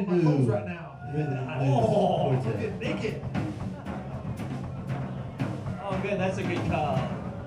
on my clothes right now. Oh, I'm getting naked. Oh, good. That's a good call.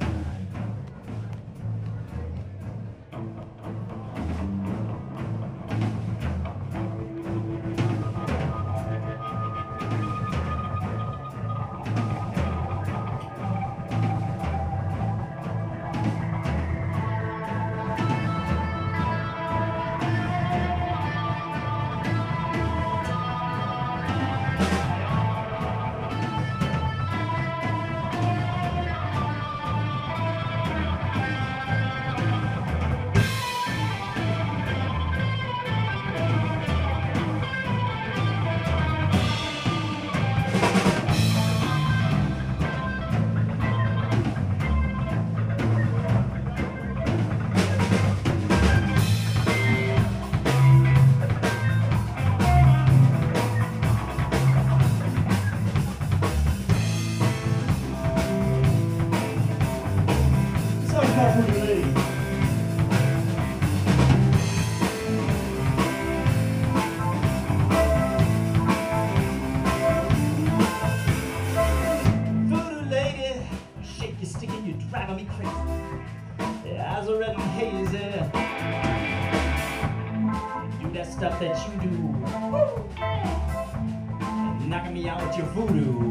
Stuff that you do, knocking me out with your voodoo.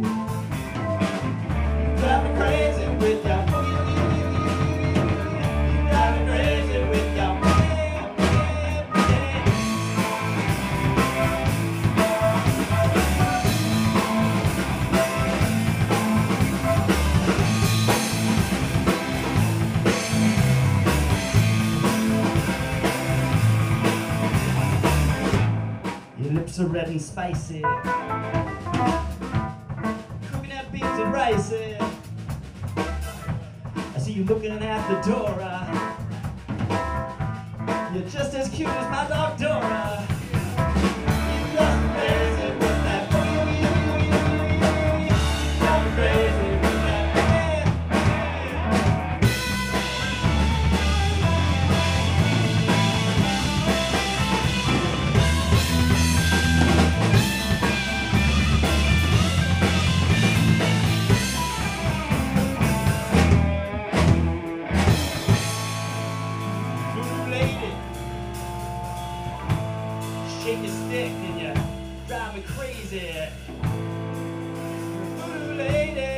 Drive me crazy with your drive me crazy with your lips are red and spicy, cooking up beans and rice. I see you looking at the door. You're just as cute as my dog Dora. You got me crazy with that. You got me crazy with that. Shake your stick and you drive me crazy. Voodoo lady.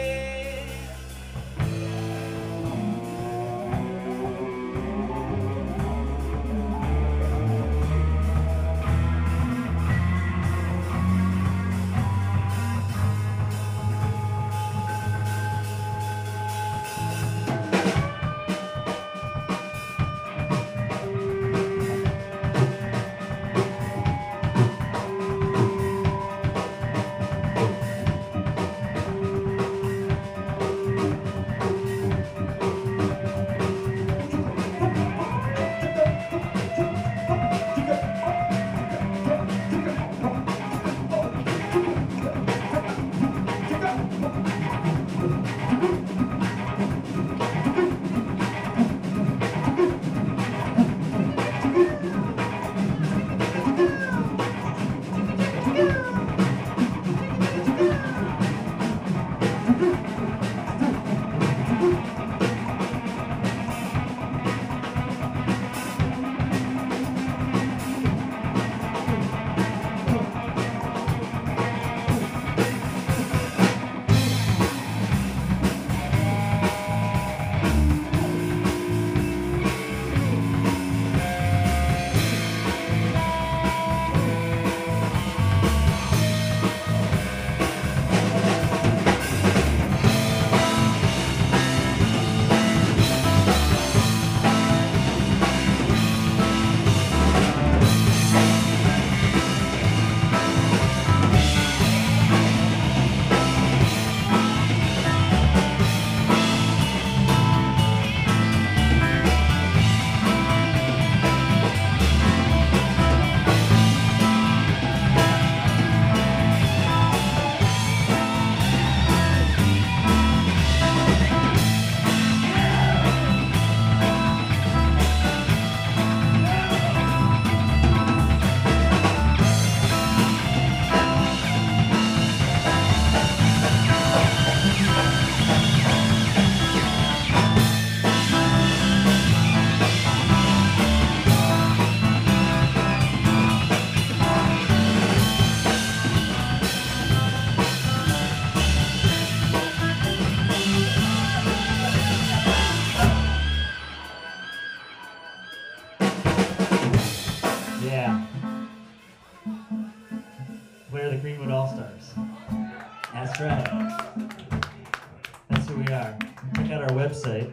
We're the Greenwood All Stars. That's right. That's who we are. Check out our website,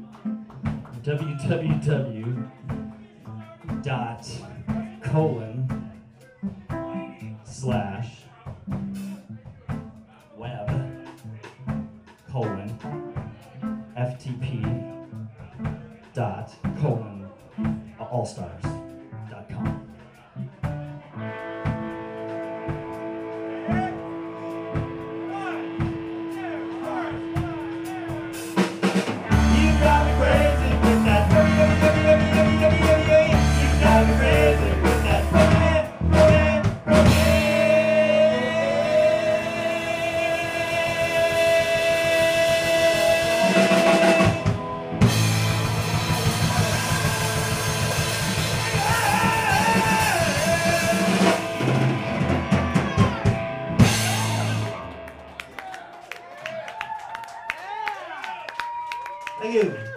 www.colon/web:/FTP.colon/allstars.com. You drive me crazy with that. You drive me crazy with that. Thank you.